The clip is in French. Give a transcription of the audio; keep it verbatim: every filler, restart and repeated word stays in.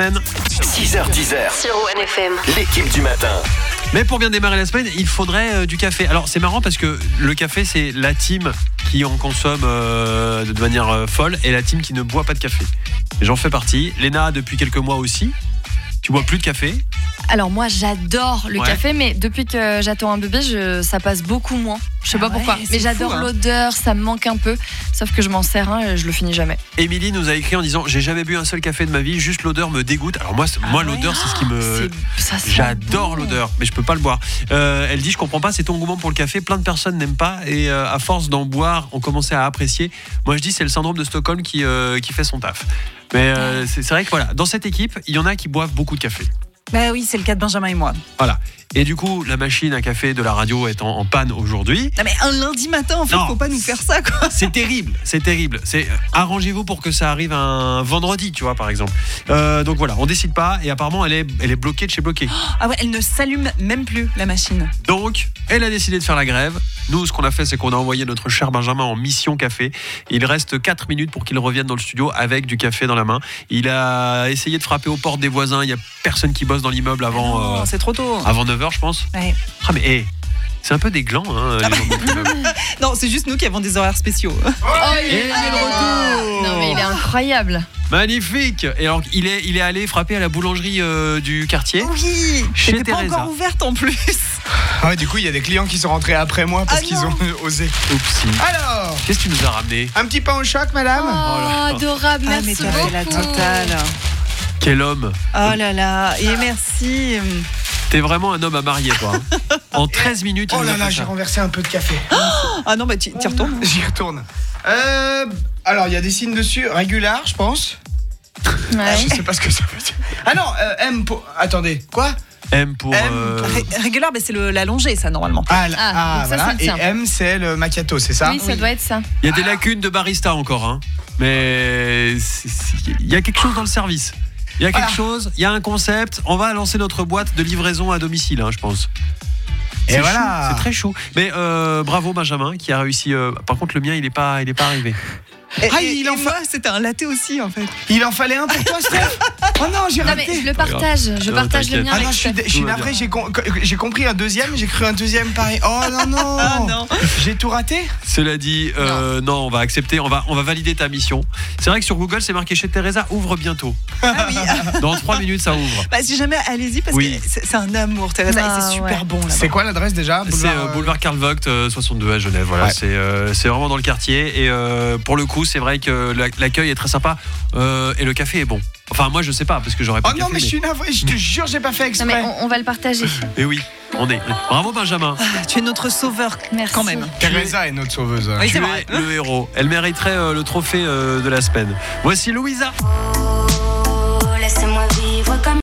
semaine. six heures dix sur O N F M. L'équipe du matin. Mais pour bien démarrer la semaine, il faudrait euh, du café. Alors c'est marrant parce que le café, c'est la team qui en consomme euh, de manière euh, folle et la team qui ne boit pas de café. Et j'en fais partie. Léna, depuis quelques mois aussi. Tu bois plus de café? Alors moi j'adore le Ouais. café, mais depuis que j'attends un bébé, je, ça passe beaucoup moins. Je sais Ah pas ouais, pourquoi, c'est mais j'adore fou, hein. l'odeur, ça me manque un peu. Sauf que je m'en sers un et je le finis jamais. Émilie nous a écrit en disant j'ai jamais bu un seul café de ma vie, juste l'odeur me dégoûte. Alors moi, c'est- moi ouais. l'odeur c'est ce qui me C'est- ça sent J'adore bon. l'odeur, mais je peux pas le boire. Euh, elle dit je comprends pas, c'est ton engouement pour le café. Plein de personnes n'aiment pas et euh, à force d'en boire, on commençait à apprécier. Moi je dis c'est le syndrome de Stockholm qui euh, qui fait son taf. Mais euh, c'est c'est vrai que voilà, dans cette équipe, il y en a qui boivent beaucoup de café. Bah oui, c'est le cas de Benjamin et moi. Voilà. Et du coup, la machine à café de la radio est en, en panne aujourd'hui. Non mais un lundi matin, en fait, Non. faut pas nous faire ça, quoi. C'est terrible, c'est terrible. C'est arrangez-vous pour que ça arrive un vendredi, tu vois, par exemple. Euh, donc voilà, on décide pas et apparemment elle est, elle est bloquée de chez bloquée. Ah ouais, elle ne s'allume même plus, la machine. Donc, elle a décidé de faire la grève. Nous, ce qu'on a fait, c'est qu'on a envoyé notre cher Benjamin en mission café. Il reste quatre minutes pour qu'il revienne dans le studio avec du café dans la main. Il a essayé de frapper aux portes des voisins. Il y a personne qui bosse dans l'immeuble avant, Non, euh, c'est trop tôt. avant neuf heures, je pense. Ouais. Ah, mais hé, c'est un peu des glands, hein, les gens de l'immeuble. Non, c'est juste nous qui avons des horaires spéciaux. Oh, il Et est il est de retour. Non mais il est incroyable. Magnifique. Et alors, il est, il est allé frapper à la boulangerie euh, du quartier. Oui, Chez c'était pas Teresa. encore ouverte en plus. Ah ouais, du coup, il y a des clients qui sont rentrés après moi parce Ah qu'ils non. ont osé. Oupsie. Alors, Qu'est-ce que tu nous as ramené? un petit pain au choc, madame Oh, adorable, Ah, mais merci t'as fait la beaucoup. totale. Quel homme. Oh là là, et merci. T'es vraiment un homme à marier, toi. hein. En treize minutes, il Oh nous a là là, fait j'ai ça. renversé un peu de café. Ah non, bah tu y retournes. J'y retourne. Euh, alors, il y a des signes dessus. Régular, je pense. Ouais. Je sais pas ce que ça veut dire. Ah non, euh, M pour... Attendez, quoi? M pour... M. euh, Ré- Régular, bah, c'est le- l'allongé, ça, normalement. Ah, l- Ah, ah, donc ça, voilà. c'est le Et tien. M, c'est le macchiato, c'est ça? Oui, ça doit être ça. Il y a des lacunes de barista encore, hein. Mais c'est- c'est- il y a quelque chose dans le service. Il y a quelque Voilà. chose, il y a un concept. On va lancer notre boîte de livraison à domicile, hein, je pense. Et C'est voilà. chou, c'est très chou. Mais euh, bravo Benjamin qui a réussi. euh, par contre, le mien, il est pas, il est pas arrivé. Et, Ah, et- il et en moi, c'était un latte aussi, en fait. Il en fallait un pour toi, Steph? Oh non, j'ai Non mais raté. je le partage, je Non, partage le t'inquiète. mien Ah avec non, je suis, Steph. je suis Tout va navré, bien. j'ai com- j'ai compris un deuxième, j'ai cru un deuxième pareil. Oh non, non. Ah non. J'ai tout raté? Cela dit, euh, non. on va accepter, on va, on va valider ta mission. C'est vrai que sur Google, c'est marqué chez Teresa ouvre bientôt. Ah oui. Dans trois minutes, ça ouvre. Bah, si jamais, allez-y, parce Oui. que c'est c'est un amour, Teresa, Ah, et c'est super ouais. bon, là. C'est quoi l'adresse déjà? C'est Boulevard, euh, euh, boulevard Karl Vogt, euh, soixante-deux à Genève. Voilà, Ouais. c'est euh, c'est vraiment dans le quartier. Et euh, pour le coup, c'est vrai que la- l'accueil est très sympa euh, et le café est bon. Enfin, moi, je sais pas parce que j'aurais pas Oh de non, café. mais je suis navré, je te jure, j'ai pas fait Non exprès. mais on, on va le partager. Mais oui, on est. Bravo Benjamin. Ah, tu es notre sauveur, Merci. quand même. Teresa est notre sauveuse. Oui, Tu c'est es vrai. le héros. Elle mériterait euh, le trophée euh, de la semaine. Voici Louisa. Laisse-moi vivre comme